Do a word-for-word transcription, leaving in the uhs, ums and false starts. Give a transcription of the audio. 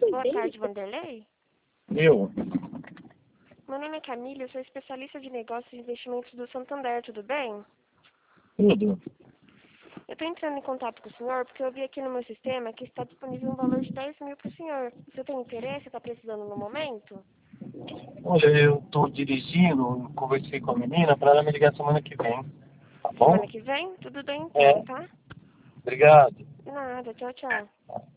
Boa tarde, Vanderlei. Eu? Meu nome é Camila, eu sou especialista de negócios e investimentos do Santander, tudo bem? Tudo. Eu estou entrando em contato com o senhor porque eu vi aqui no meu sistema que está disponível um valor de dez mil para o senhor. Você tem interesse? Está precisando no momento? Olha, eu tô dirigindo, conversei com a menina para ela me ligar semana que vem, tá bom? Semana que vem? Tudo bem então, É, tá? obrigado. Nada, tchau, tchau.